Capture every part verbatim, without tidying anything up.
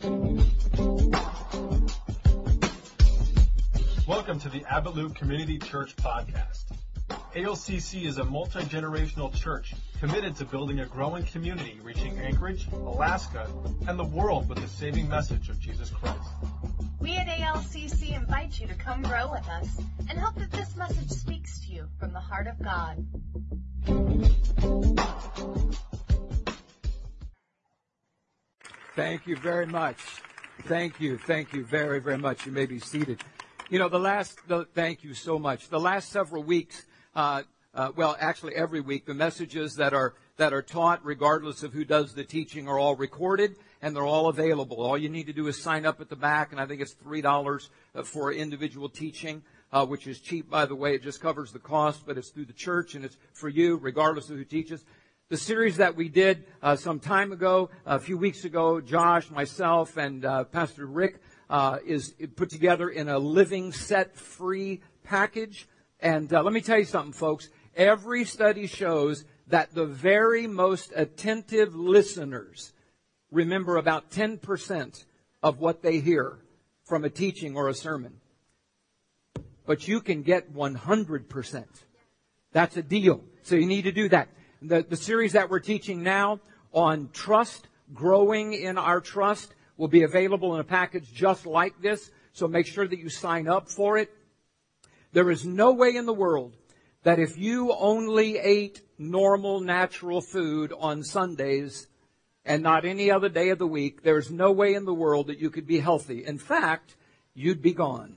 Welcome to the Abbott Loop Community Church Podcast. A L C C is a multi-generational church committed to building a growing community reaching Anchorage, Alaska, and the world with the saving message of Jesus Christ. We at A L C C invite you to come grow with us and hope that this message speaks to you from the heart of God. Thank you very much. Thank you. Thank you very, very much. You may be seated. You know, the last, the, thank you so much. The last several weeks, uh, uh, well, actually every week, the messages that are, that are taught, regardless of who does the teaching, are all recorded and they're all available. All you need to do is sign up at the back, and I think it's three dollars for individual teaching, uh, which is cheap, by the way. It just covers the cost, but it's through the church and it's for you, regardless of who teaches. The series that we did uh, some time ago, a few weeks ago, Josh, myself, and uh, Pastor Rick, uh, is put together in a living set-free package. And uh, let me tell you something, folks. Every study shows that the very most attentive listeners remember about ten percent of what they hear from a teaching or a sermon. But you can get one hundred percent. That's a deal. So you need to do that. The, the series that we're teaching now on trust, growing in our trust, will be available in a package just like this. So make sure that you sign up for it. There is no way in the world that if you only ate normal, natural food on Sundays and not any other day of the week, there's no way in the world that you could be healthy. In fact, you'd be gone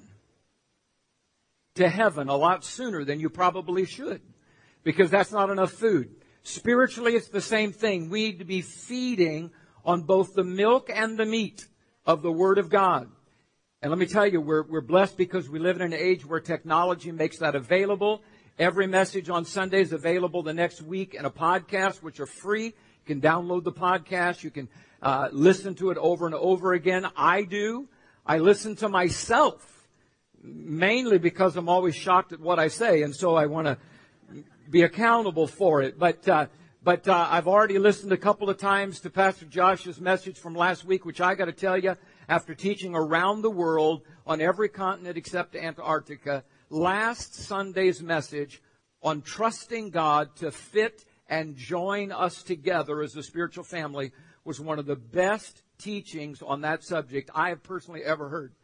to heaven a lot sooner than you probably should, because that's not enough food. Spiritually, it's the same thing. We need to be feeding on both the milk and the meat of the Word of God. And let me tell you, we're, we're blessed because we live in an age where technology makes that available. Every message on Sunday is available the next week in a podcast, which are free. You can download the podcast. You can uh, listen to it over and over again. I do. I listen to myself, mainly because I'm always shocked at what I say, and so I want to be accountable for it. But uh, but uh, I've already listened a couple of times to Pastor Josh's message from last week, which I got to tell you, after teaching around the world on every continent except Antarctica, last Sunday's message on trusting God to fit and join us together as a spiritual family was one of the best teachings on that subject I have personally ever heard.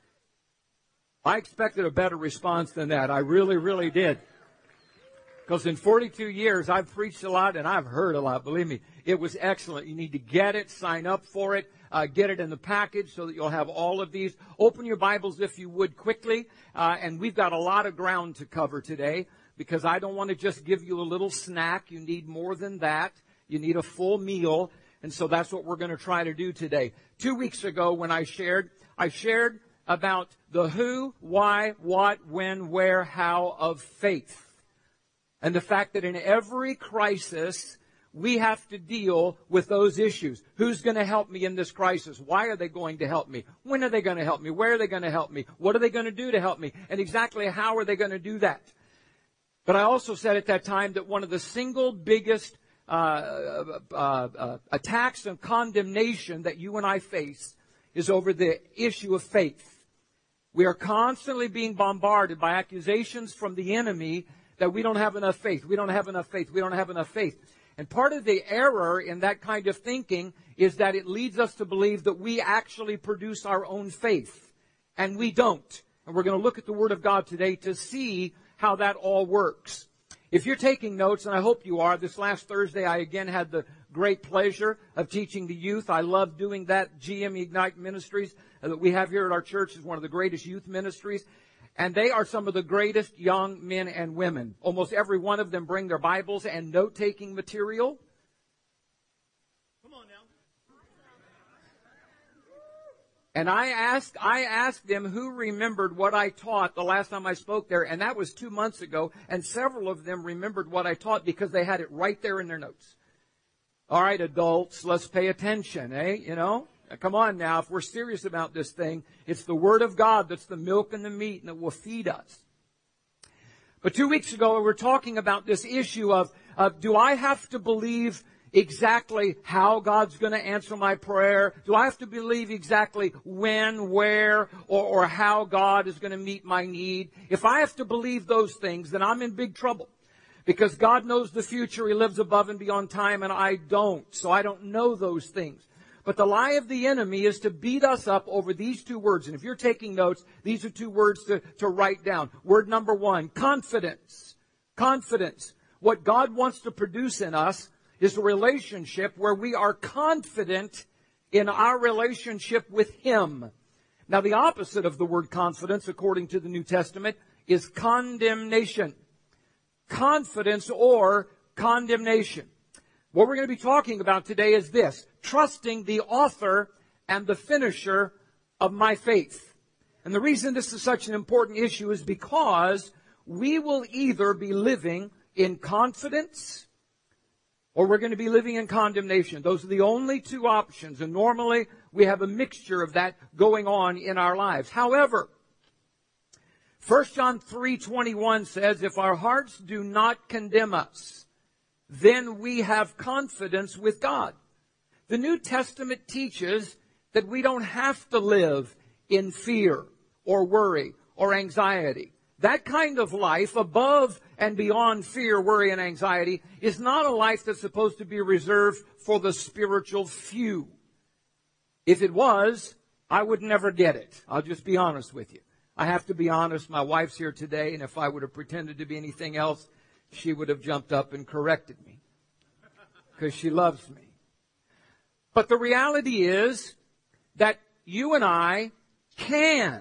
I expected a better response than that. I really, really did. Because in forty-two years, I've preached a lot and I've heard a lot. Believe me, it was excellent. You need to get it, sign up for it, uh, get it in the package so that you'll have all of these. Open your Bibles, if you would, quickly. Uh, and we've got a lot of ground to cover today, because I don't want to just give you a little snack. You need more than that. You need a full meal. And so that's what we're going to try to do today. Two weeks ago when I shared, I shared about the who, why, what, when, where, how of faith. And the fact that in every crisis, we have to deal with those issues. Who's going to help me in this crisis? Why are they going to help me? When are they going to help me? Where are they going to help me? What are they going to do to help me? And exactly how are they going to do that? But I also said at that time that one of the single biggest uh, uh, uh, attacks and condemnation that you and I face is over the issue of faith. We are constantly being bombarded by accusations from the enemy that we don't have enough faith, we don't have enough faith, we don't have enough faith. And part of the error in that kind of thinking is that it leads us to believe that we actually produce our own faith. And we don't. And we're going to look at the Word of God today to see how that all works. If you're taking notes, and I hope you are, this last Thursday I again had the great pleasure of teaching the youth. I love doing that. G M Ignite Ministries that we have here at our church is one of the greatest youth ministries. And they are some of the greatest young men and women. Almost every one of them bring their Bibles and note-taking material. Come on now. And I asked, I asked them who remembered what I taught the last time I spoke there, and that was two months ago. And several of them remembered what I taught because they had it right there in their notes. All right, adults, let's pay attention, eh? You know? Come on now, if we're serious about this thing, it's the Word of God that's the milk and the meat and that will feed us. But two weeks ago, we were talking about this issue of, of do I have to believe exactly how God's going to answer my prayer? Do I have to believe exactly when, where, or, or how God is going to meet my need? If I have to believe those things, then I'm in big trouble. Because God knows the future. He lives above and beyond time, and I don't. So I don't know those things. But the lie of the enemy is to beat us up over these two words. And if you're taking notes, these are two words to, to write down. Word number one, confidence. Confidence. What God wants to produce in us is a relationship where we are confident in our relationship with Him. Now, the opposite of the word confidence, according to the New Testament, is condemnation. Confidence or condemnation. What we're going to be talking about today is this: trusting the author and the finisher of my faith. And the reason this is such an important issue is because we will either be living in confidence or we're going to be living in condemnation. Those are the only two options. And normally we have a mixture of that going on in our lives. However, First John three twenty-one says, if our hearts do not condemn us, then we have confidence with God. The New Testament teaches that we don't have to live in fear or worry or anxiety. That kind of life, above and beyond fear, worry, and anxiety, is not a life that's supposed to be reserved for the spiritual few. If it was, I would never get it. I'll just be honest with you. I have to be honest. My wife's here today, and if I would have pretended to be anything else, she would have jumped up and corrected me because she loves me. But the reality is that you and I can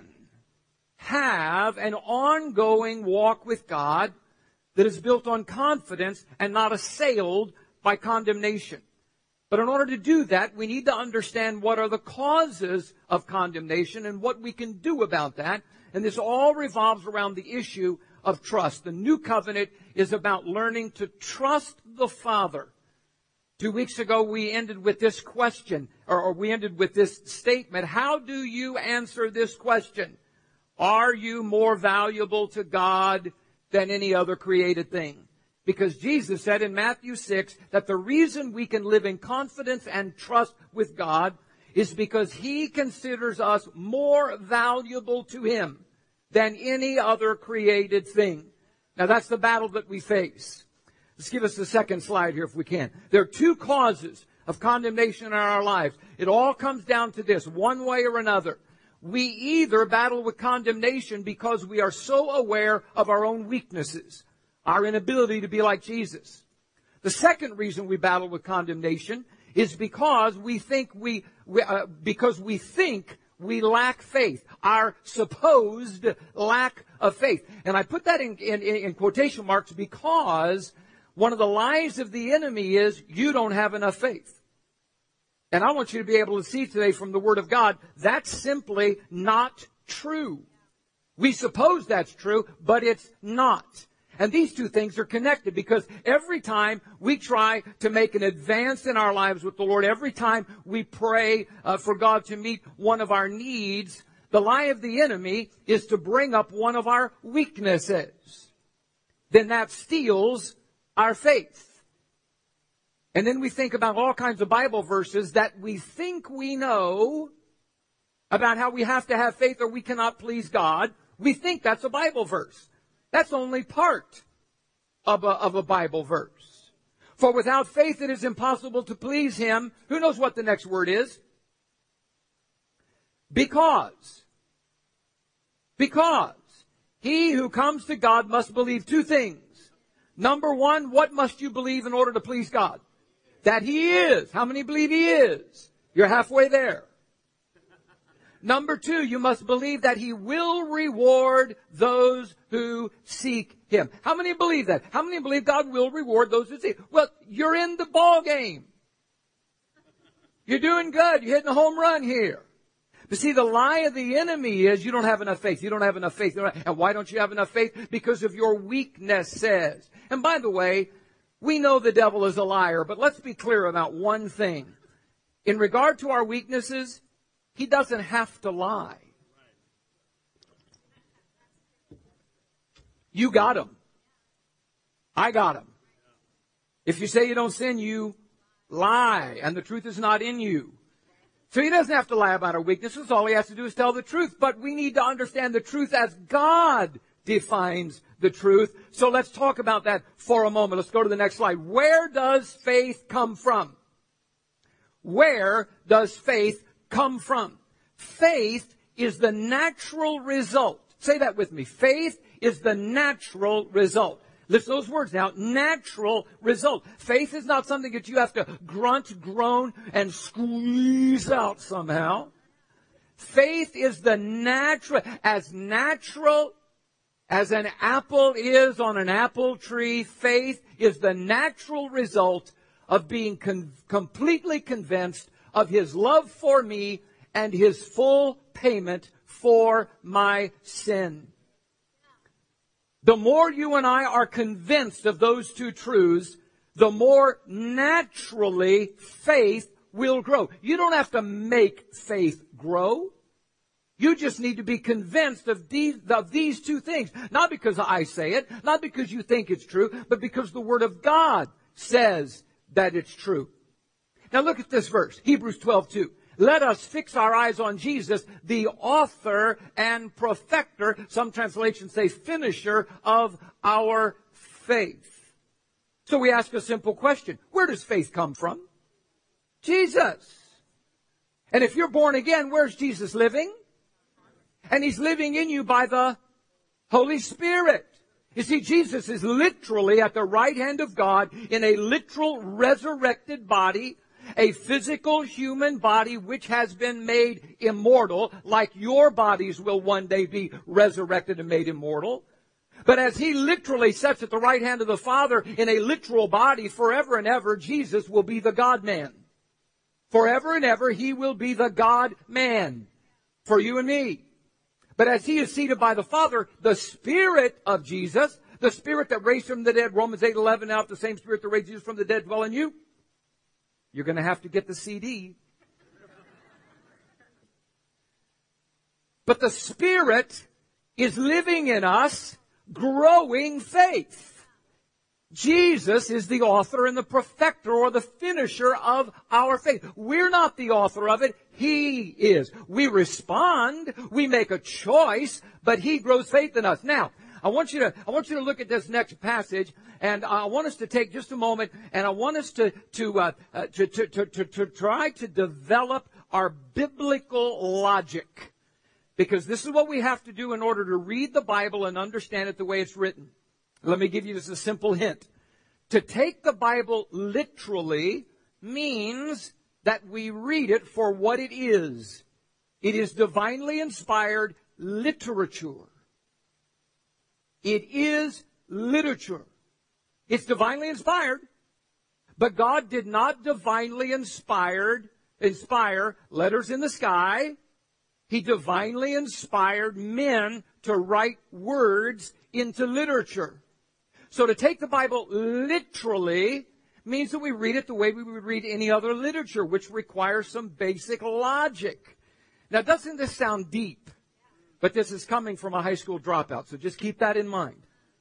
have an ongoing walk with God that is built on confidence and not assailed by condemnation. But in order to do that, we need to understand what are the causes of condemnation and what we can do about that. And this all revolves around the issue of trust. The new covenant is about learning to trust the Father. Two weeks ago, we ended with this question, or, or we ended with this statement. How do you answer this question? Are you more valuable to God than any other created thing? Because Jesus said in Matthew six that the reason we can live in confidence and trust with God is because He considers us more valuable to Him than any other created thing. Now that's the battle that we face. Let's give us the second slide here if we can. There are two causes of condemnation in our lives. It all comes down to this, one way or another. We either battle with condemnation because we are so aware of our own weaknesses, our inability to be like Jesus. The second reason we battle with condemnation is because we think we, we uh, because we think we lack faith, our supposed lack of faith. And I put that in, in, in quotation marks because one of the lies of the enemy is you don't have enough faith. And I want you to be able to see today from the Word of God, that's simply not true. We suppose that's true, but it's not. And these two things are connected because every time we try to make an advance in our lives with the Lord, every time we pray uh, for God to meet one of our needs, the lie of the enemy is to bring up one of our weaknesses. Then that steals our faith. And then we think about all kinds of Bible verses that we think we know about how we have to have faith or we cannot please God. We think that's a Bible verse. That's only part of a, of a Bible verse. For without faith it is impossible to please Him. Who knows what the next word is? Because. Because. He who comes to God must believe two things. Number one, what must you believe in order to please God? That He is. How many believe He is? You're halfway there. Number two, you must believe that He will reward those who seek Him. How many believe that? How many believe God will reward those who seek Him? Well, you're in the ball game. You're doing good. You're hitting a home run here. But see, the lie of the enemy is you don't have enough faith. You don't have enough faith. And why don't you have enough faith? Because of your weaknesses. And by the way, we know the devil is a liar, but let's be clear about one thing. In regard to our weaknesses, he doesn't have to lie. You got him. I got him. If you say you don't sin, you lie, and the truth is not in you. So he doesn't have to lie about our weaknesses. All he has to do is tell the truth. But we need to understand the truth as God defines the truth. So let's talk about that for a moment. Let's go to the next slide. Where does faith come from? Where does faith come from? Faith is the natural result. Say that with me. Faith is the natural result. Listen to those words now. Natural result. Faith is not something that you have to grunt, groan, and squeeze out somehow. Faith is the natural, as natural as an apple is on an apple tree. Faith is the natural result of being con- completely convinced of His love for me and His full payment for my sin. The more you and I are convinced of those two truths, the more naturally faith will grow. You don't have to make faith grow. You just need to be convinced of these, of these two things. Not because I say it, not because you think it's true, but because the Word of God says that it's true. Now look at this verse, Hebrews twelve two. Let us fix our eyes on Jesus, the author and perfecter, some translations say finisher, of our faith. So we ask a simple question. Where does faith come from? Jesus. And if you're born again, where's Jesus living? And He's living in you by the Holy Spirit. You see, Jesus is literally at the right hand of God in a literal resurrected body, a physical human body which has been made immortal, like your bodies will one day be resurrected and made immortal. But as He literally sits at the right hand of the Father in a literal body forever and ever, Jesus will be the God-man. Forever and ever, He will be the God-man for you and me. But as He is seated by the Father, the Spirit of Jesus, the Spirit that raised Him from the dead, Romans eight eleven, now if the same Spirit that raised Jesus from the dead dwell in you, you're going to have to get the C D. But the Spirit is living in us, growing faith. Jesus is the author and the perfecter or the finisher of our faith. We're not the author of it. He is. We respond. We make a choice, but He grows faith in us. Now, I want you to, I want you to look at this next passage, and I want us to take just a moment, and I want us to, to, uh, uh, to, to, to, to, to try to develop our biblical logic. Because this is what we have to do in order to read the Bible and understand it the way it's written. Let me give you just a simple hint. To take the Bible literally means that we read it for what it is. It is divinely inspired literature. It is literature. It's divinely inspired, but God did not divinely inspired, inspire letters in the sky. He divinely inspired men to write words into literature. So to take the Bible literally means that we read it the way we would read any other literature, which requires some basic logic. Now, doesn't this sound deep? But this is coming from a high school dropout, so just keep that in mind.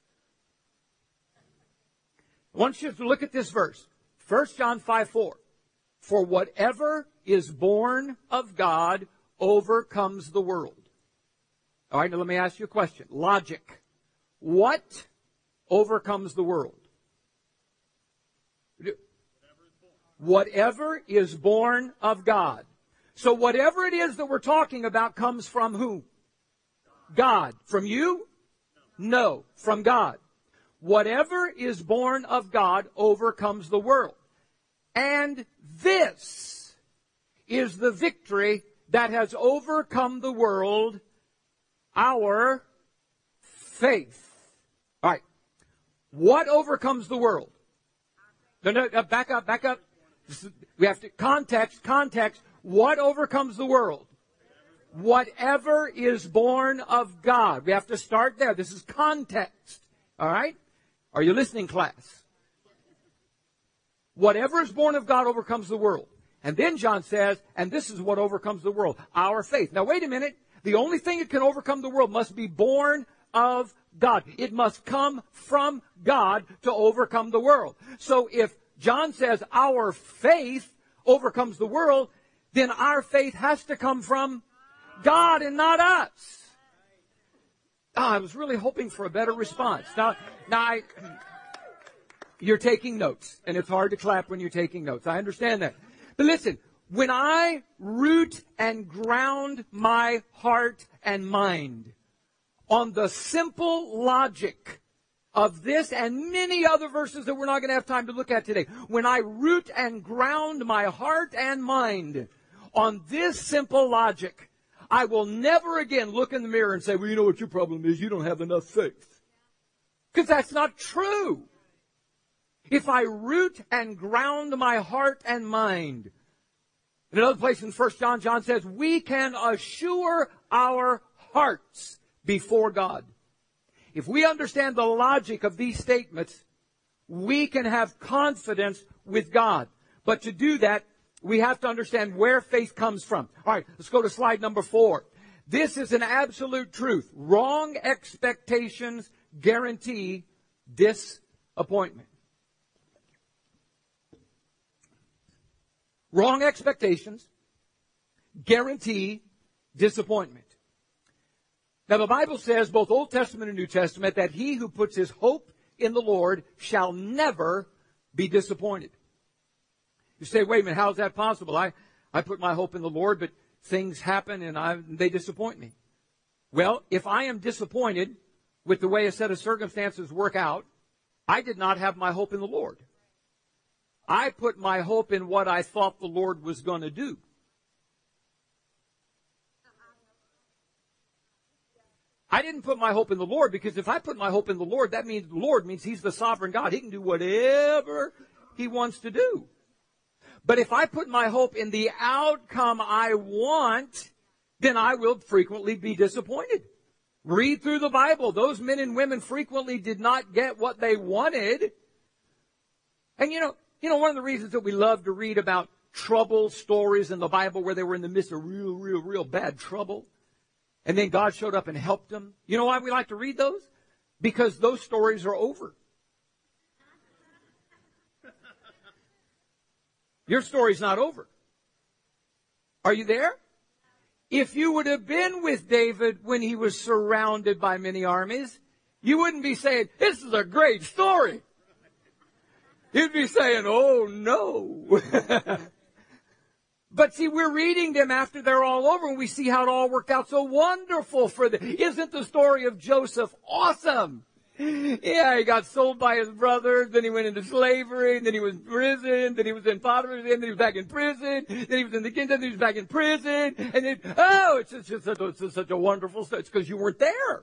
I want you to look at this verse. First John five four. For whatever is born of God overcomes the world. All right, now let me ask you a question. Logic. What overcomes the world? Whatever is born of God. So whatever it is that we're talking about comes from who? God. From you? No. From God. Whatever is born of God overcomes the world. And this is the victory that has overcome the world, our faith. All right. What overcomes the world? No, no, uh, back up, back up. This is, we have to, context, context. What overcomes the world? Whatever is born of God. We have to start there. This is context. All right? Are you listening, class? Whatever is born of God overcomes the world. And then John says, and this is what overcomes the world, our faith. Now, wait a minute. The only thing that can overcome the world must be born of God. It must come from God to overcome the world. So if John says our faith overcomes the world, then our faith has to come from God and not us. Oh, I was really hoping for a better response. Now, now I, you're taking notes, and it's hard to clap when you're taking notes. I understand that. But listen, when I root and ground my heart and mind on the simple logic of this and many other verses that we're not going to have time to look at today, when I root and ground my heart and mind on this simple logic, I will never again look in the mirror and say, well, you know what your problem is? You don't have enough faith. Because that's not true. If I root and ground my heart and mind, in another place in First John, John says, we can assure our hearts before God. If we understand the logic of these statements, we can have confidence with God. But to do that, we have to understand where faith comes from. All right, let's go to slide number four. This is an absolute truth. Wrong expectations guarantee disappointment. Wrong expectations guarantee disappointment. Now, the Bible says, both Old Testament and New Testament, that he who puts his hope in the Lord shall never be disappointed. You say, wait a minute, how is that possible? I, I put my hope in the Lord, but things happen and I, they disappoint me. Well, if I am disappointed with the way a set of circumstances work out, I did not have my hope in the Lord. I put my hope in what I thought the Lord was going to do. I didn't put my hope in the Lord, because if I put my hope in the Lord, that means the Lord means He's the sovereign God. He can do whatever He wants to do. But if I put my hope in the outcome I want, then I will frequently be disappointed. Read through the Bible. Those men and women frequently did not get what they wanted. And you know, you know, one of the reasons that we love to read about trouble stories in the Bible where they were in the midst of real, real, real bad trouble, and then God showed up and helped them. You know why we like to read those? Because those stories are over. Your story's not over. Are you there? If you would have been with David when he was surrounded by many armies, you wouldn't be saying, this is a great story. You'd be saying, oh no. But see, we're reading them after they're all over, and we see how it all worked out so wonderful for them. Isn't the story of Joseph awesome? Yeah, he got sold by his brothers, then he went into slavery, and then he was in prison, then he was in Potiphar's, and then he was back in prison, then he was in the kingdom, then he was back in prison, and then, oh, it's just, just such, a, it's such a wonderful story. It's because you weren't there.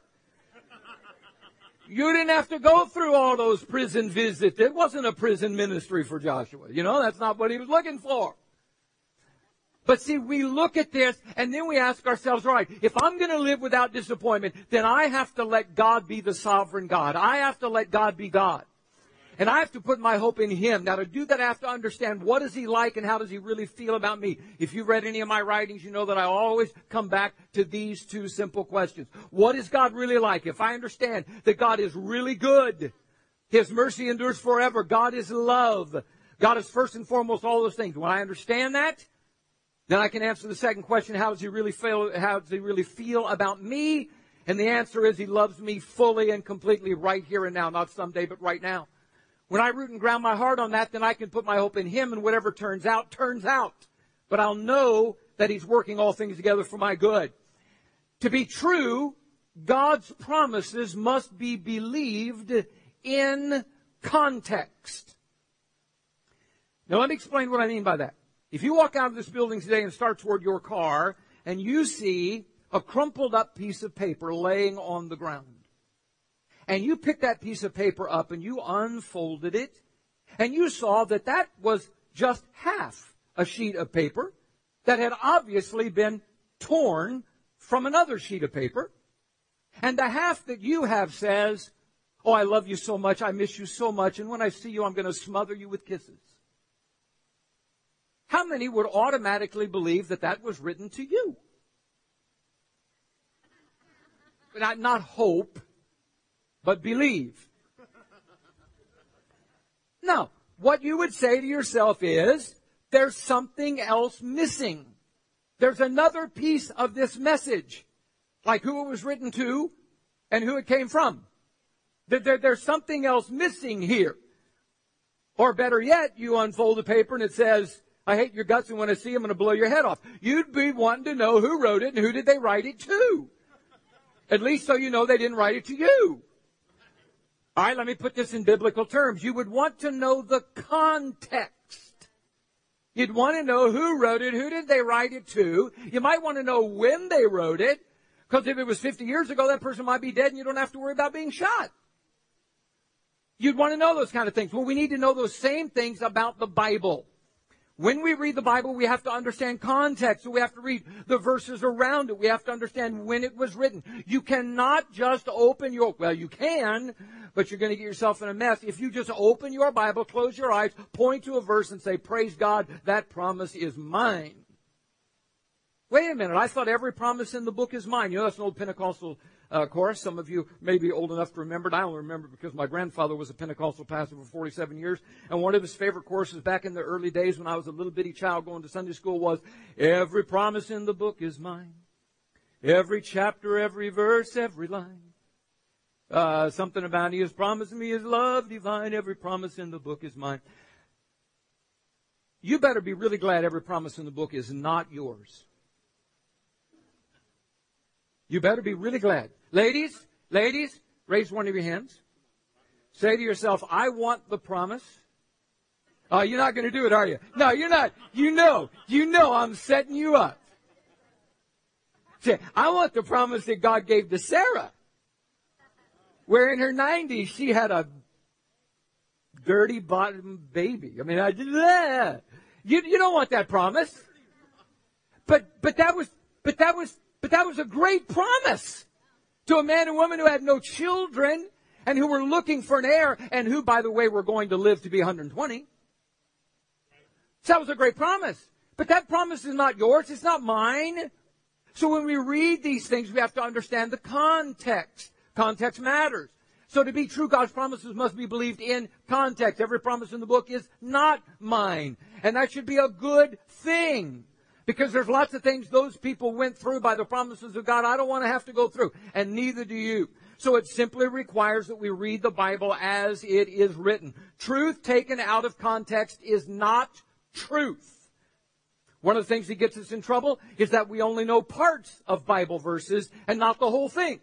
You didn't have to go through all those prison visits. It wasn't a prison ministry for Joshua. You know, that's not what he was looking for. But see, we look at this and then we ask ourselves, all right, if I'm going to live without disappointment, then I have to let God be the sovereign God. I have to let God be God. And I have to put my hope in Him. Now, to do that, I have to understand what is He like and how does He really feel about me. If you've read any of my writings, you know that I always come back to these two simple questions. What is God really like? If I understand that God is really good, His mercy endures forever, God is love, God is first and foremost all those things. When I understand that, then I can answer the second question, how does He really feel, how does He really feel about me? And the answer is He loves me fully and completely right here and now, not someday, but right now. When I root and ground my heart on that, then I can put my hope in Him, and whatever turns out, turns out. But I'll know that He's working all things together for my good. To be true, God's promises must be believed in context. Now let me explain what I mean by that. If you walk out of this building today and start toward your car, and you see a crumpled up piece of paper laying on the ground, and you picked that piece of paper up and you unfolded it, and you saw that that was just half a sheet of paper that had obviously been torn from another sheet of paper, and the half that you have says, oh, I love you so much, I miss you so much, and when I see you, I'm going to smother you with kisses. How many would automatically believe that that was written to you? Not, not hope, but believe. Now, what you would say to yourself is, there's something else missing. There's another piece of this message, like who it was written to and who it came from. There, there, there's something else missing here. Or better yet, you unfold the paper and it says, I hate your guts, and when I see them, I'm going to blow your head off. You'd be wanting to know who wrote it and who did they write it to. At least so you know they didn't write it to you. All right, let me put this in biblical terms. You would want to know the context. You'd want to know who wrote it, who did they write it to. You might want to know when they wrote it, because if it was fifty years ago, that person might be dead and you don't have to worry about being shot. You'd want to know those kind of things. Well, we need to know those same things about the Bible. When we read the Bible, we have to understand context. So we have to read the verses around it. We have to understand when it was written. You cannot just open your, well, you can, but you're going to get yourself in a mess. If you just open your Bible, close your eyes, point to a verse and say, praise God, that promise is mine. Wait a minute, I thought every promise in the book is mine. You know, that's an old Pentecostal uh, chorus. Some of you may be old enough to remember it. I only remember it because my grandfather was a Pentecostal pastor for forty-seven years. And one of his favorite choruses back in the early days when I was a little bitty child going to Sunday school was, every promise in the book is mine. Every chapter, every verse, every line. Uh, something about he has promised me his love divine. Every promise in the book is mine. You better be really glad every promise in the book is not yours. You better be really glad. Ladies, ladies, raise one of your hands. Say to yourself, I want the promise. Oh, you're not going to do it, are you? No, you're not. You know, you know I'm setting you up. Say, I want the promise that God gave to Sarah, where in her nineties she had a dirty bottom baby. I mean, I did that. You, you don't want that promise. But, but that was, but that was, But that was a great promise to a man and woman who had no children and who were looking for an heir and who, by the way, were going to live to be one hundred twenty. So that was a great promise. But that promise is not yours. It's not mine. So when we read these things, we have to understand the context. Context matters. So to be true, God's promises must be believed in context. Every promise in the book is not mine. And that should be a good thing. Because there's lots of things those people went through by the promises of God I don't want to have to go through. And neither do you. So it simply requires that we read the Bible as it is written. Truth taken out of context is not truth. One of the things that gets us in trouble is that we only know parts of Bible verses and not the whole thing.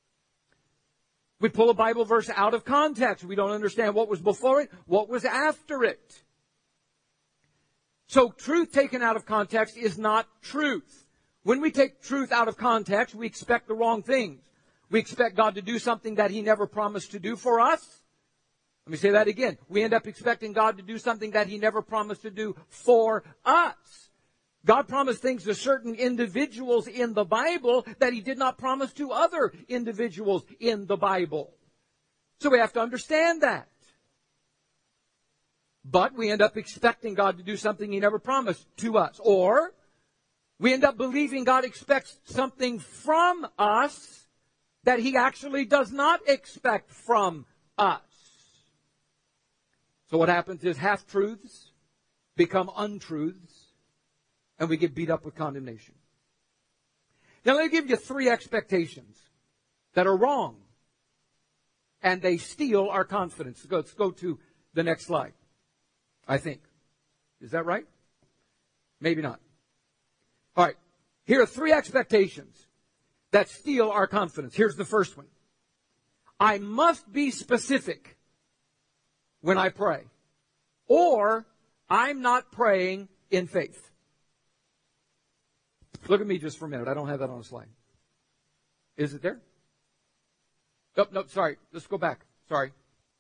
We pull a Bible verse out of context. We don't understand what was before it, what was after it. So truth taken out of context is not truth. When we take truth out of context, we expect the wrong things. We expect God to do something that He never promised to do for us. Let me say that again. We end up expecting God to do something that He never promised to do for us. God promised things to certain individuals in the Bible that He did not promise to other individuals in the Bible. So we have to understand that. But we end up expecting God to do something He never promised to us. Or we end up believing God expects something from us that He actually does not expect from us. So what happens is half-truths become untruths, and we get beat up with condemnation. Now let me give you three expectations that are wrong, and they steal our confidence. Let's go to the next slide. I think. Is that right? Maybe not. All right. Here are three expectations that steal our confidence. Here's the first one. I must be specific when I pray, or I'm not praying in faith. Look at me just for a minute. I don't have that on a slide. Is it there? Nope, nope, sorry. Let's go back. Sorry.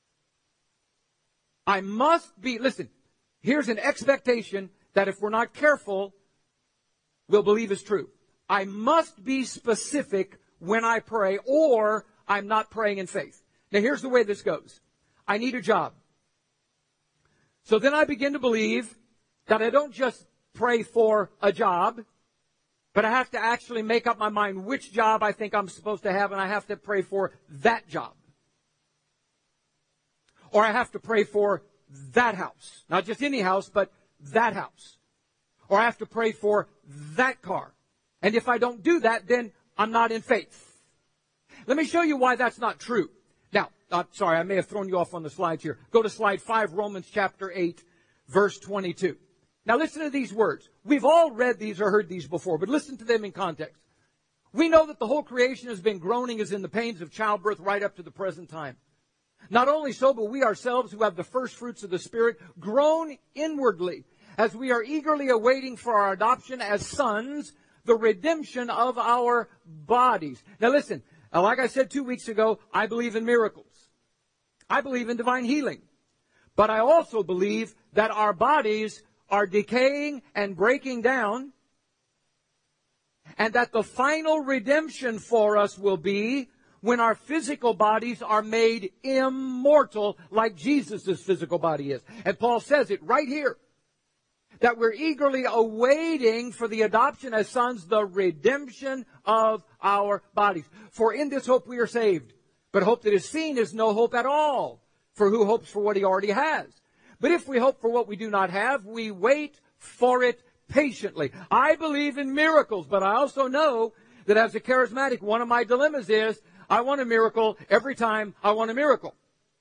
I must be, listen, here's an expectation that if we're not careful, we'll believe is true. I must be specific when I pray, or I'm not praying in faith. Now here's the way this goes. I need a job. So then I begin to believe that I don't just pray for a job, but I have to actually make up my mind which job I think I'm supposed to have, and I have to pray for that job. Or I have to pray for that house. Not just any house, but that house. Or I have to pray for that car. And if I don't do that, then I'm not in faith. Let me show you why that's not true. Now, uh, sorry, I may have thrown you off on the slides here. Go to slide five, Romans chapter eight, verse twenty-two. Now listen to these words. We've all read these or heard these before, but listen to them in context. We know that the whole creation has been groaning as in the pains of childbirth right up to the present time. Not only so, but we ourselves who have the first fruits of the Spirit groan inwardly as we are eagerly awaiting for our adoption as sons, the redemption of our bodies. Now listen, like I said two weeks ago, I believe in miracles. I believe in divine healing. But I also believe that our bodies are decaying and breaking down, and that the final redemption for us will be when our physical bodies are made immortal like Jesus' physical body is. And Paul says it right here, that we're eagerly awaiting for the adoption as sons, the redemption of our bodies. For in this hope we are saved. But hope that is seen is no hope at all. For who hopes for what he already has? But if we hope for what we do not have, we wait for it patiently. I believe in miracles, but I also know that as a charismatic, one of my dilemmas is, I want a miracle every time I want a miracle.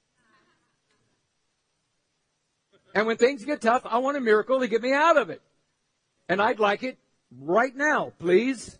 And when things get tough, I want a miracle to get me out of it. And I'd like it right now, please.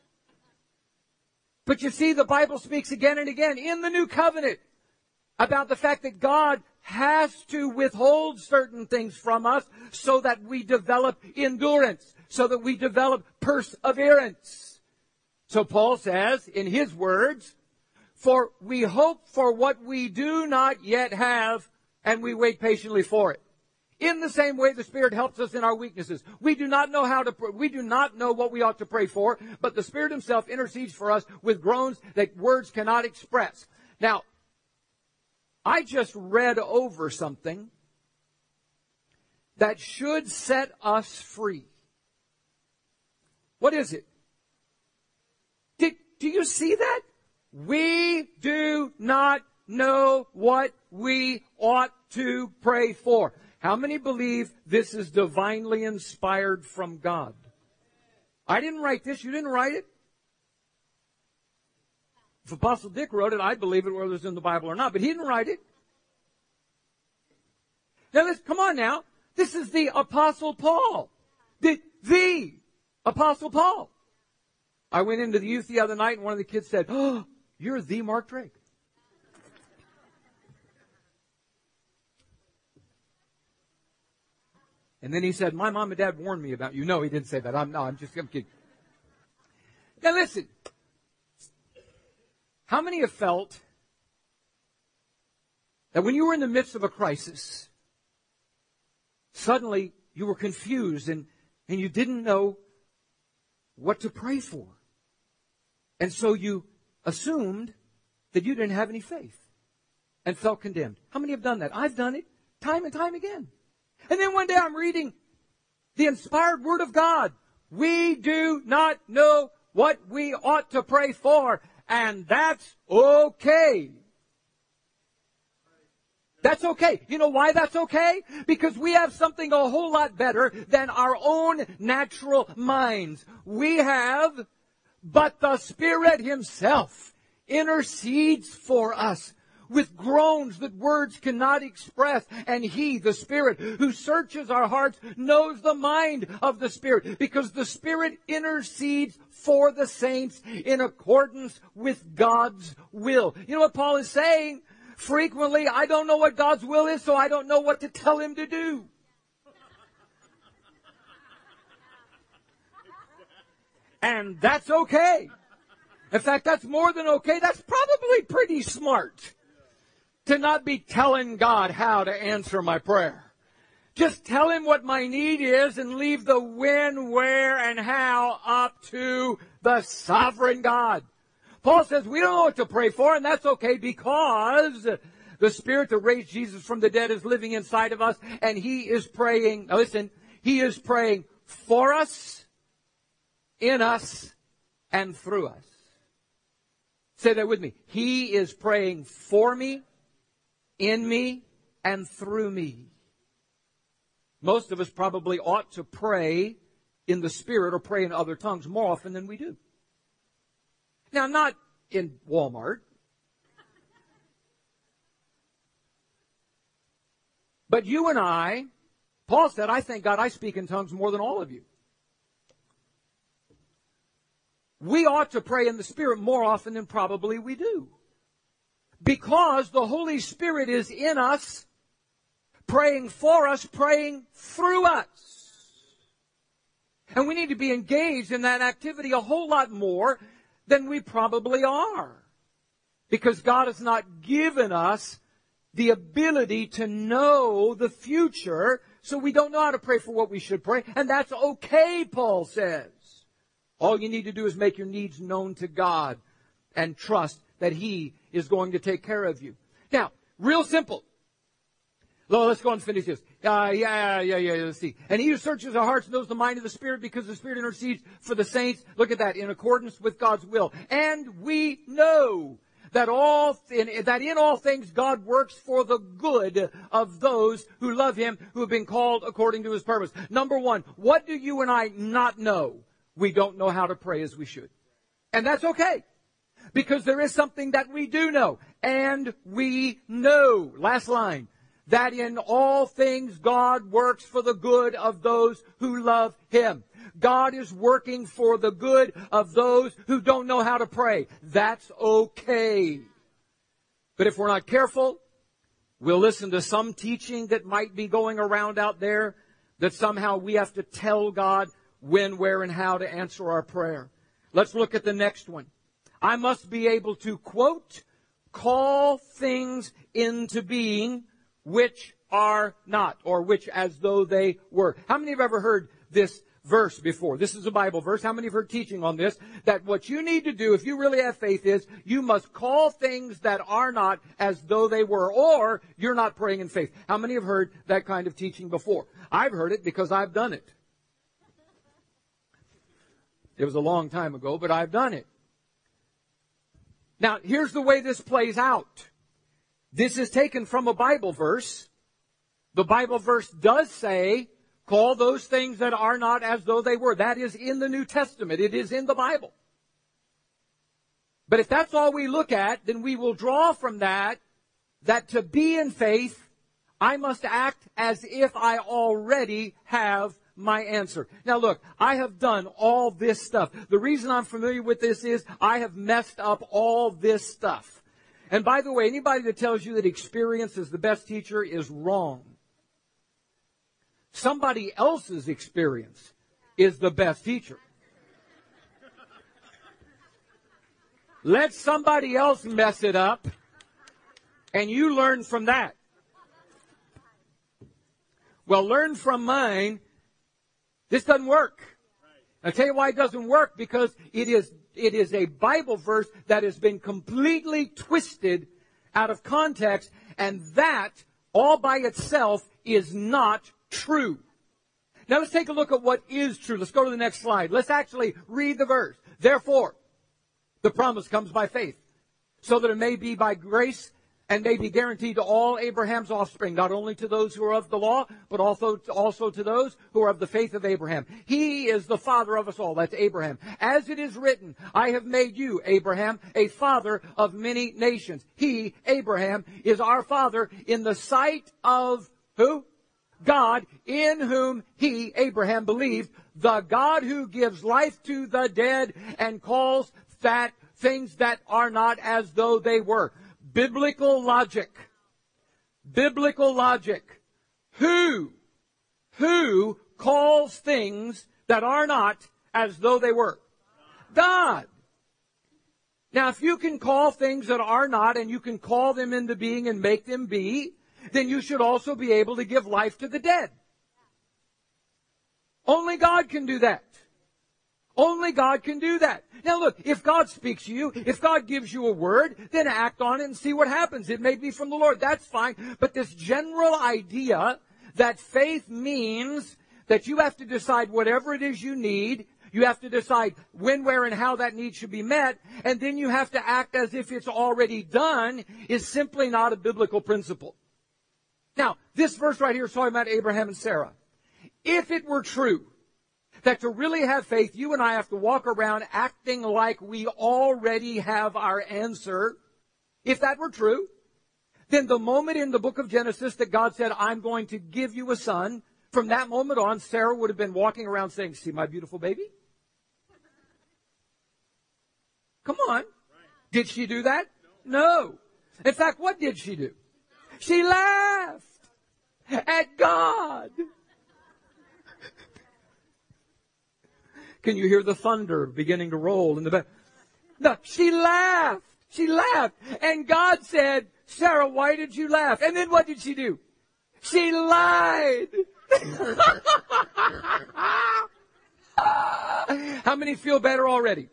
But you see, the Bible speaks again and again in the New Covenant about the fact that God has to withhold certain things from us so that we develop endurance, so that we develop perseverance. So Paul says in his words, for we hope for what we do not yet have, and we wait patiently for it. In the same way, the Spirit helps us in our weaknesses. We do not know how to, pr- we do not know what we ought to pray for, but the Spirit Himself intercedes for us with groans that words cannot express. Now, I just read over something that should set us free. What is it? Did, do you see that? We do not know what we ought to pray for. How many believe this is divinely inspired from God? I didn't write this. You didn't write it. If Apostle Dick wrote it, I'd believe it whether it's in the Bible or not. But he didn't write it. Now, let's, come on now. This is the Apostle Paul. The, the Apostle Paul. I went into the youth the other night and one of the kids said, oh, you're the Mark Drake. And then he said, my mom and dad warned me about you. No, he didn't say that. I'm, no, I'm just I'm kidding. Now listen. How many have felt that when you were in the midst of a crisis, suddenly you were confused and, and you didn't know what to pray for? And so you assumed that you didn't have any faith and felt condemned. How many have done that? I've done it time and time again. And then one day I'm reading the inspired Word of God. We do not know what we ought to pray for, and that's okay. That's okay. You know why that's okay? Because we have something a whole lot better than our own natural minds. We have, but the Spirit Himself intercedes for us with groans that words cannot express. And He, the Spirit, who searches our hearts, knows the mind of the Spirit, because the Spirit intercedes for the saints in accordance with God's will. You know what Paul is saying? Frequently, I don't know what God's will is, so I don't know what to tell Him to do. And that's okay. In fact, that's more than okay. That's probably pretty smart to not be telling God how to answer my prayer. Just tell Him what my need is and leave the when, where, and how up to the sovereign God. Paul says we don't know what to pray for, and that's okay because the Spirit that raised Jesus from the dead is living inside of us, and He is praying, now listen, He is praying for us, in us, and through us. Say that with me. He is praying for me, in me, and through me. most of us probably ought to pray in the Spirit or pray in other tongues more often than we do. Now, not in Walmart. But you and I, Paul said, I thank God I speak in tongues more than all of you. We ought to pray in the Spirit more often than probably we do. Because the Holy Spirit is in us, praying for us, praying through us. And we need to be engaged in that activity a whole lot more than we probably are. Because God has not given us the ability to know the future, so we don't know how to pray for what we should pray. And that's okay, Paul says. All you need to do is make your needs known to God and trust that He is going to take care of you. Now, real simple. Well, let's go on and finish this. Uh, yeah, yeah, yeah, let's see. And He who searches our hearts knows the mind of the Spirit, because the Spirit intercedes for the saints. Look at that, in accordance with God's will. And we know that all in, that in all things God works for the good of those who love Him, who have been called according to His purpose. Number one, what do you and I not know? We don't know how to pray as we should. And that's okay. Because there is something that we do know. And we know, last line, that in all things God works for the good of those who love Him. God is working for the good of those who don't know how to pray. That's okay. But if we're not careful, we'll listen to some teaching that might be going around out there that somehow we have to tell God when, where, and how to answer our prayer. Let's look at the next one. I must be able to, quote, call things into being which are not, or which as though they were. How many have ever heard this verse before? This is a Bible verse. How many have heard teaching on this? That what you need to do, if you really have faith, is you must call things that are not as though they were, or you're not praying in faith. How many have heard that kind of teaching before? I've heard it because I've done it. It was a long time ago, but I've done it. Now, here's the way this plays out. This is taken from a Bible verse. The Bible verse does say, call those things that are not as though they were. That is in the New Testament. It is in the Bible. But if that's all we look at, then we will draw from that, that to be in faith, I must act as if I already have my answer. Now look, I have done all this stuff. The reason I'm familiar with this is I have messed up all this stuff. And by the way, anybody that tells you that experience is the best teacher is wrong. Somebody else's experience is the best teacher. Let somebody else mess it up, and you learn from that. Well, learn from mine. This doesn't work. I'll tell you why it doesn't work, because it is it is a Bible verse that has been completely twisted out of context, and that all by itself is not true. Now let's take a look at what is true. Let's go to the next slide. Let's actually read the verse. Therefore, the promise comes by faith, so that it may be by grace and may be guaranteed to all Abraham's offspring, not only to those who are of the law, but also, also to those who are of the faith of Abraham. He is the father of us all. That's Abraham. As it is written, I have made you, Abraham, a father of many nations. He, Abraham, is our father in the sight of who? God, in whom he, Abraham, believed, the God who gives life to the dead and calls that things that are not as though they were. Biblical logic. Biblical logic. Who, who calls things that are not as though they were? God. Now, if you can call things that are not, and you can call them into being and make them be, then you should also be able to give life to the dead. Only God can do that. Only God can do that. Now look, if God speaks to you, if God gives you a word, then act on it and see what happens. It may be from the Lord. That's fine. But this general idea that faith means that you have to decide whatever it is you need, you have to decide when, where, and how that need should be met, and then you have to act as if it's already done, is simply not a biblical principle. Now, this verse right here is talking about Abraham and Sarah. if it were true that to really have faith, you and I have to walk around acting like we already have our answer, if that were true, then the moment in the book of Genesis that God said, I'm going to give you a son, from that moment on, Sarah would have been walking around saying, see my beautiful baby? Come on. Did she do that? No. In fact, what did she do? She laughed at God. Can you hear the thunder beginning to roll in the back? No, she laughed. She laughed. And God said, Sarah, why did you laugh? And then what did she do? She lied. How many feel better already?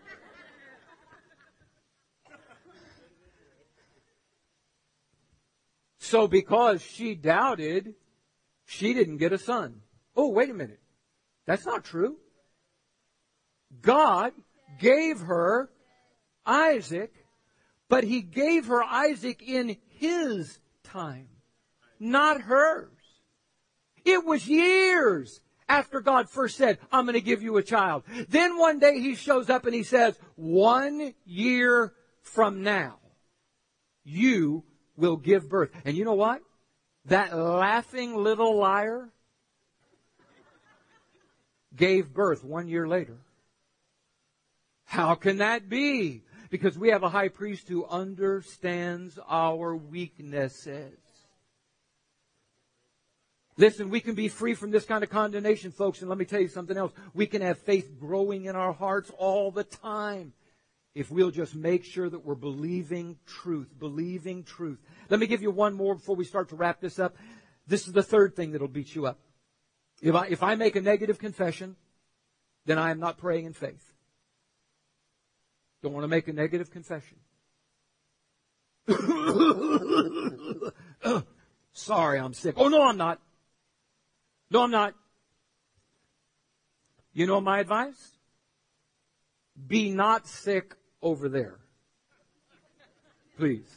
So because she doubted, she didn't get a son. Oh, wait a minute. That's not true. God gave her Isaac, but he gave her Isaac in his time, not hers. It was years after God first said, I'm going to give you a child. Then one day he shows up and he says, one year from now, you will give birth. And you know what? That laughing little liar gave birth one year later. How can that be? Because we have a high priest who understands our weaknesses. Listen, we can be free from this kind of condemnation, folks, and let me tell you something else. We can have faith growing in our hearts all the time if we'll just make sure that we're believing truth, believing truth. Let me give you one more before we start to wrap this up. This is the third thing that'll beat you up. If I, if I make a negative confession, then I am not praying in faith. Don't want to make a negative confession. Sorry, I'm sick. Oh, no, I'm not. No, I'm not. You know my advice? Be not sick over there. Please.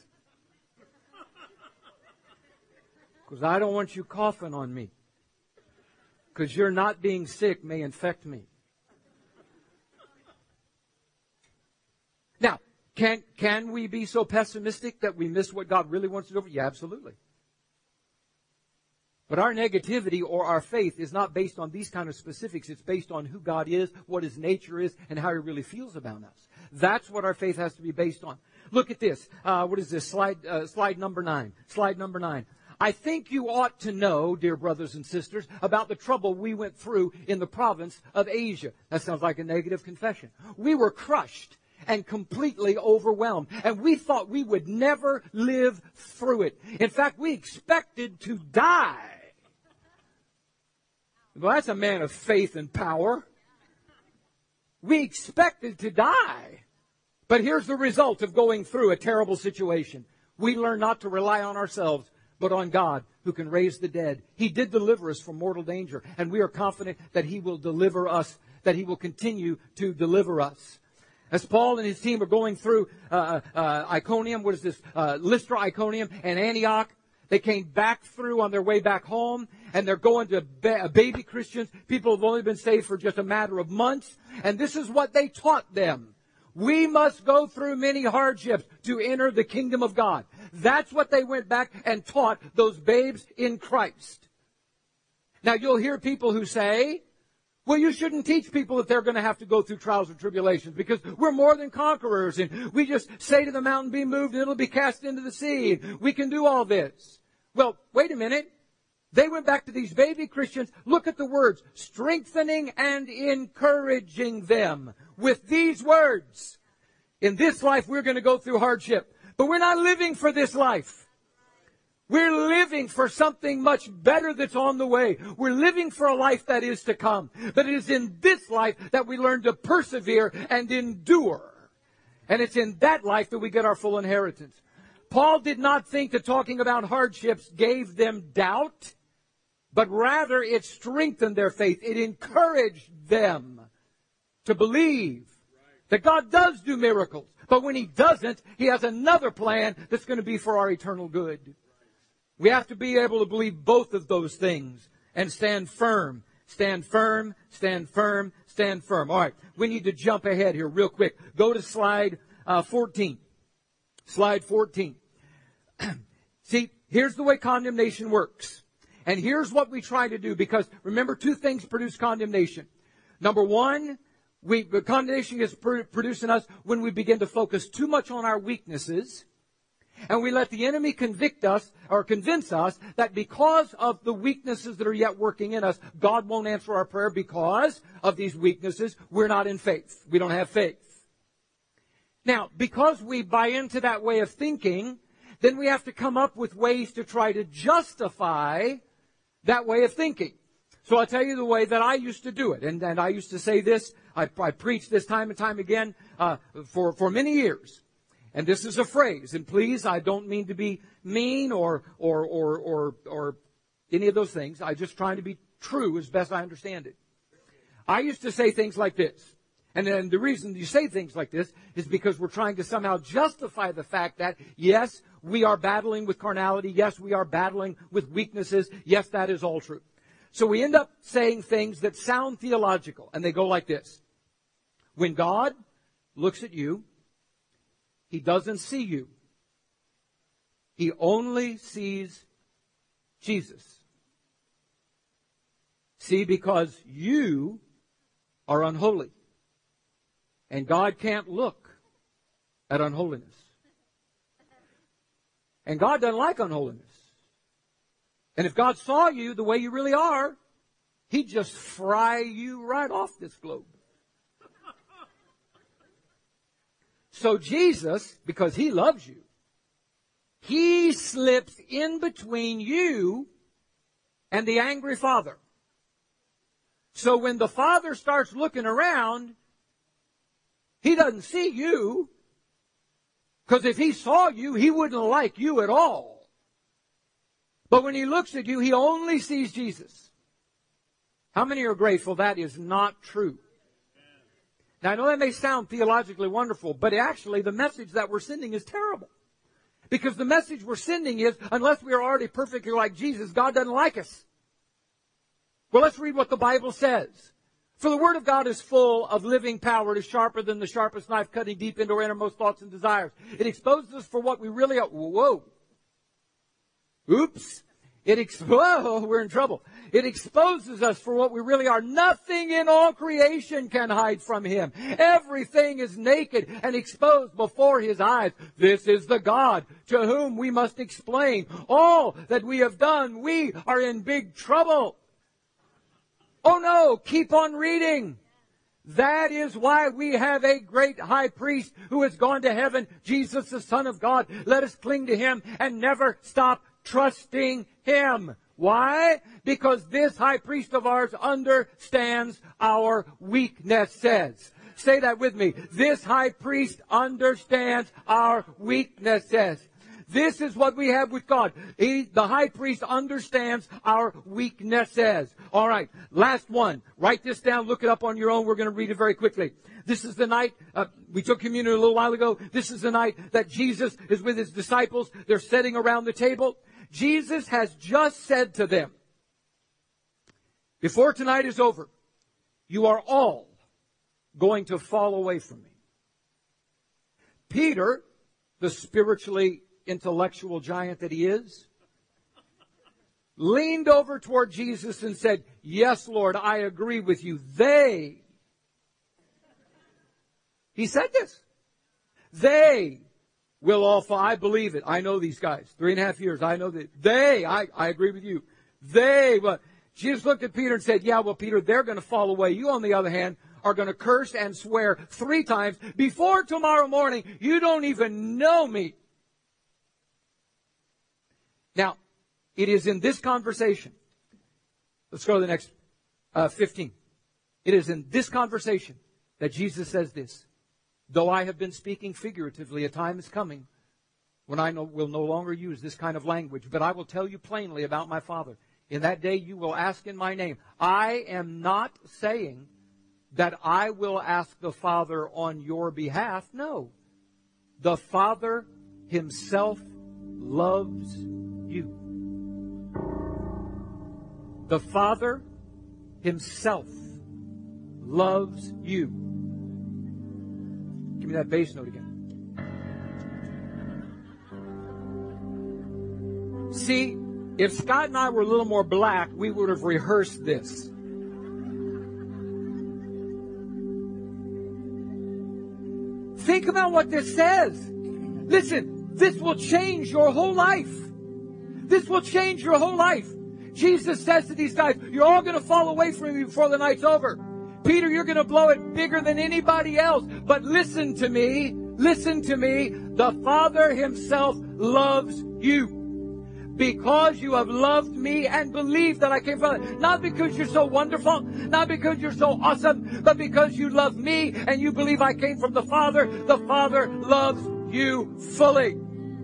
Because I don't want you coughing on me. Because your not being sick may infect me. Now, can, can we be so pessimistic that we miss what God really wants to do? Yeah, absolutely. But our negativity or our faith is not based on these kind of specifics. It's based on who God is, what His nature is, and how He really feels about us. That's what our faith has to be based on. Look at this. Uh, what is this? Slide, uh, slide number nine. Slide number nine. I think you ought to know, dear brothers and sisters, about the trouble we went through in the province of Asia. That sounds like a negative confession. We were crushed and completely overwhelmed. And we thought we would never live through it. In fact, we expected to die. Well, that's a man of faith and power. We expected to die. But here's the result of going through a terrible situation. We learn not to rely on ourselves, but on God, who can raise the dead. He did deliver us from mortal danger, and we are confident that He will deliver us, that He will continue to deliver us. As Paul and his team are going through uh, uh, Iconium, what is this, uh, Lystra, Iconium, and Antioch, they came back through on their way back home, and they're going to ba- baby Christians. People have only been saved for just a matter of months, and this is what they taught them. We must go through many hardships to enter the kingdom of God. That's what they went back and taught those babes in Christ. Now, you'll hear people who say, well, you shouldn't teach people that they're going to have to go through trials and tribulations because we're more than conquerors, and we just say to the mountain, be moved, and it'll be cast into the sea. We can do all this. Well, wait a minute. They went back to these baby Christians. Look at the words, strengthening and encouraging them with these words. In this life, we're going to go through hardship, but we're not living for this life. We're living for something much better that's on the way. We're living for a life that is to come. But it is in this life that we learn to persevere and endure. And it's in that life that we get our full inheritance. Paul did not think that talking about hardships gave them doubt, but rather it strengthened their faith. It encouraged them to believe that God does do miracles. But when He doesn't, He has another plan that's going to be for our eternal good. We have to be able to believe both of those things and stand firm. Stand firm, stand firm, stand firm. All right, we need to jump ahead here real quick. Go to slide uh, fourteen. Slide fourteen. See, here's the way condemnation works. And here's what we try to do, because remember, two things produce condemnation. Number one, we, condemnation is produced in us when we begin to focus too much on our weaknesses, and we let the enemy convict us or convince us that because of the weaknesses that are yet working in us, God won't answer our prayer because of these weaknesses. We're not in faith. We don't have faith. Now, because we buy into that way of thinking, then we have to come up with ways to try to justify that way of thinking. So I'll tell you the way that I used to do it. And, and I used to say this, I, I preached this time and time again uh, for, for many years. And this is a phrase. And please, I don't mean to be mean or, or, or, or, or any of those things. I'm just trying to be true as best I understand it. I used to say things like this. And then the reason you say things like this is because we're trying to somehow justify the fact that, yes, we are battling with carnality. Yes, we are battling with weaknesses. Yes, that is all true. So we end up saying things that sound theological, and they go like this. When God looks at you, He doesn't see you. He only sees Jesus. See, because you are unholy. And God can't look at unholiness. And God doesn't like unholiness. And if God saw you the way you really are, He'd just fry you right off this globe. So Jesus, because He loves you, He slips in between you and the angry Father. So when the Father starts looking around, He doesn't see you, because if He saw you, He wouldn't like you at all. But when He looks at you, He only sees Jesus. How many are grateful that is not true? Now, I know that may sound theologically wonderful, but actually the message that we're sending is terrible. Because the message we're sending is, unless we are already perfectly like Jesus, God doesn't like us. Well, let's read what the Bible says. For the Word of God is full of living power. It is sharper than the sharpest knife, cutting deep into our innermost thoughts and desires. It exposes us for what we really are. Whoa. Oops. It ex- Whoa, we're in trouble. It exposes us for what we really are. Nothing in all creation can hide from Him. Everything is naked and exposed before His eyes. This is the God to whom we must explain all that we have done. We are in big trouble. Oh no, keep on reading. That is why we have a great high priest who has gone to heaven, Jesus the Son of God. Let us cling to Him and never stop trusting Him. Why? Because this high priest of ours understands our weaknesses. Say that with me. This high priest understands our weaknesses. This is what we have with God. He, the high priest understands our weaknesses. All right, last one. Write this down. Look it up on your own. We're going to read it very quickly. This is the night, uh, we took communion a little while ago. This is the night that Jesus is with His disciples. They're sitting around the table. Jesus has just said to them, before tonight is over, you are all going to fall away from me. Peter, the spiritually intellectual giant that he is, leaned over toward Jesus and said, yes, Lord, I agree with you. They, he said this, they will all fall. I believe it. I know these guys. Three and a half years. I know that they, I, I agree with you. They, but Jesus looked at Peter and said, yeah, well, Peter, they're going to fall away. You, on the other hand, are going to curse and swear three times before tomorrow morning. You don't even know me. Now, it is in this conversation. Let's go to the next uh, fifteen. It is in this conversation that Jesus says this. Though I have been speaking figuratively, a time is coming when I no, will no longer use this kind of language, but I will tell you plainly about my Father. In that day you will ask in my name. I am not saying that I will ask the Father on your behalf. No. The Father Himself loves you. The Father Himself loves you. Give me that bass note again. See, if Scott and I were a little more black, we would have rehearsed this. Think about what this says. Listen, this will change your whole life. This will change your whole life. Jesus says to these guys, you're all going to fall away from me before the night's over. Peter, you're going to blow it bigger than anybody else. But listen to me. Listen to me. The Father Himself loves you. Because you have loved me and believed that I came from it. Not because you're so wonderful, not because you're so awesome, but because you love me and you believe I came from the Father. The Father loves you fully.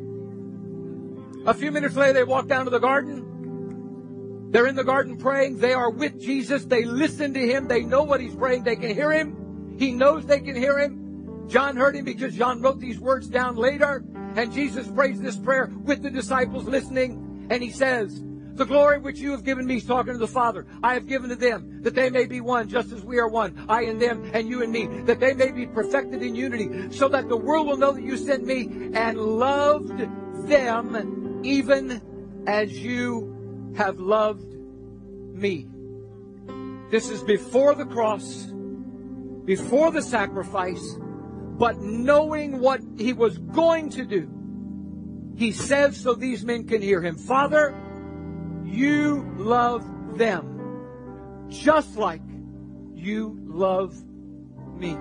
A few minutes later, they walk down to the garden. They're in the garden praying. They are with Jesus. They listen to Him. They know what He's praying. They can hear Him. He knows they can hear Him. John heard Him because John wrote these words down later. And Jesus prays this prayer with the disciples listening. And He says, the glory which you have given me, He's talking to the Father, I have given to them, that they may be one, just as we are one, I and them, and you and me, that they may be perfected in unity, so that the world will know that you sent me and loved them even as you have loved me. This is before the cross, before the sacrifice, but knowing what He was going to do, He says so these men can hear Him, Father, you love them just like you love me.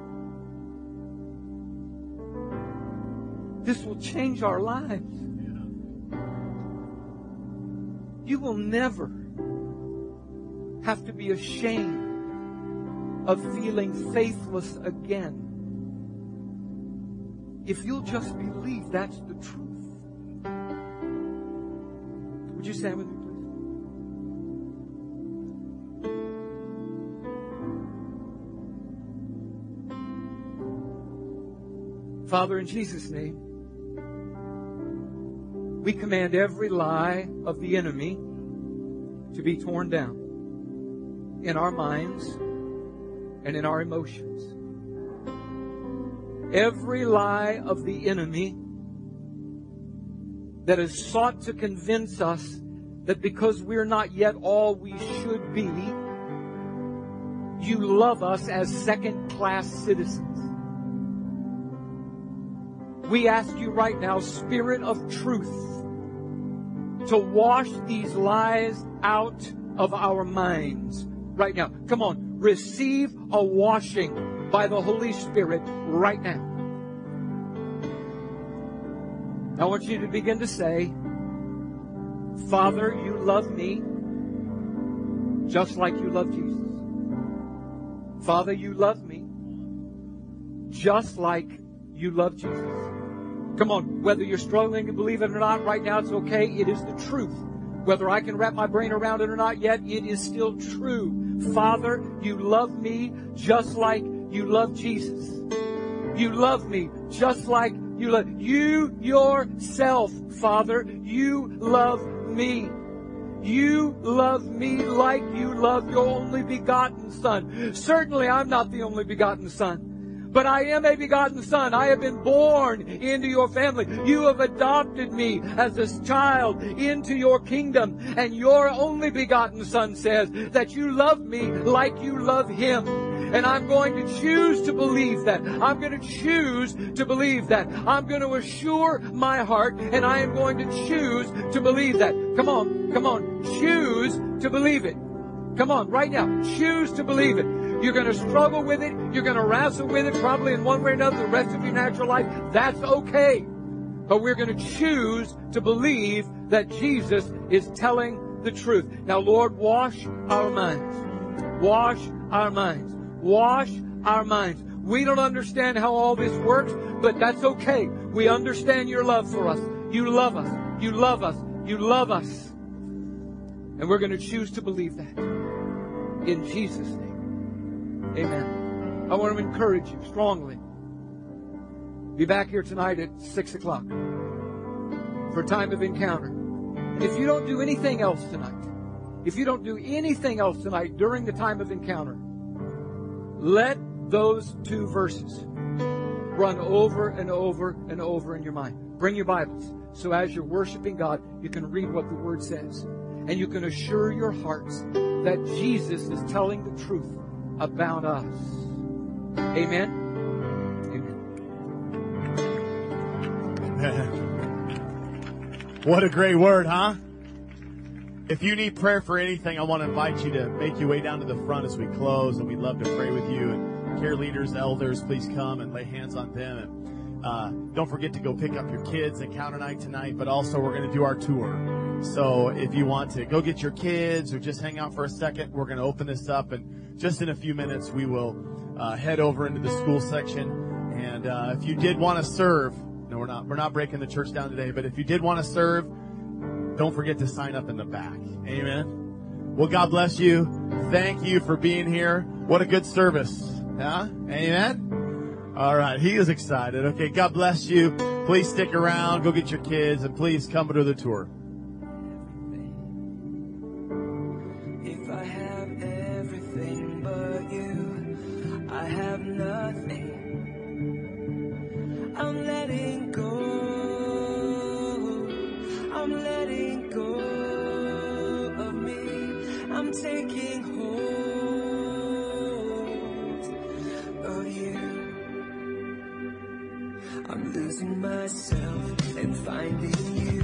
This will change our lives. You will never have to be ashamed of feeling faithless again. If you'll just believe that's the truth. Would you stand with me, please? Father, in Jesus' name, we command every lie of the enemy to be torn down in our minds and in our emotions. Every lie of the enemy that has sought to convince us that because we're not yet all we should be, you love us as second-class citizens. We ask you right now, Spirit of truth, to wash these lies out of our minds right now. Come on, receive a washing by the Holy Spirit right now. I want you to begin to say, Father, you love me just like you love Jesus. Father, you love me just like you love Jesus. Come on, whether you're struggling to believe it or not right now, it's okay. It is the truth. Whether I can wrap my brain around it or not yet, it is still true. Father, you love me just like you love Jesus. You love me just like you love you yourself, Father. You love me. You love me like you love your only begotten Son. Certainly I'm not the only begotten Son, but I am a begotten Son. I have been born into your family. You have adopted me as a child into your kingdom. And your only begotten Son says that you love me like you love Him. And I'm going to choose to believe that. I'm going to choose to believe that. I'm going to assure my heart, and I am going to choose to believe that. Come on, come on. Choose to believe it. Come on, right now. Choose to believe it. You're going to struggle with it. You're going to wrestle with it probably in one way or another the rest of your natural life. That's okay. But we're going to choose to believe that Jesus is telling the truth. Now, Lord, wash our minds. Wash our minds. Wash our minds. We don't understand how all this works, but that's okay. We understand your love for us. You love us. You love us. You love us. And we're going to choose to believe that. In Jesus' name. Amen. I want to encourage you strongly. Be back here tonight at six o'clock for a time of encounter. If you don't do anything else tonight, if you don't do anything else tonight during the time of encounter, let those two verses run over and over and over in your mind. Bring your Bibles. So as you're worshiping God, you can read what the Word says. And you can assure your hearts that Jesus is telling the truth about us. Amen? Amen. What a great word, huh? If you need prayer for anything, I want to invite you to make your way down to the front as we close, and we'd love to pray with you. And care leaders, elders, please come and lay hands on them. And uh, don't forget to go pick up your kids at Encounter Night tonight, but also we're going to do our tour. So if you want to go get your kids or just hang out for a second, we're going to open this up. And just in a few minutes, we will uh, head over into the school section. And uh, if you did want to serve, no, we're not, we're not breaking the church down today, but if you did want to serve, don't forget to sign up in the back. Amen. Well, God bless you. Thank you for being here. What a good service. Huh? Amen. All right. He is excited. Okay. God bless you. Please stick around. Go get your kids and please come to the tour. If I have everything but you, I have nothing. I'm letting go. I'm letting go of me. I'm taking hold of you. I'm losing myself and finding you.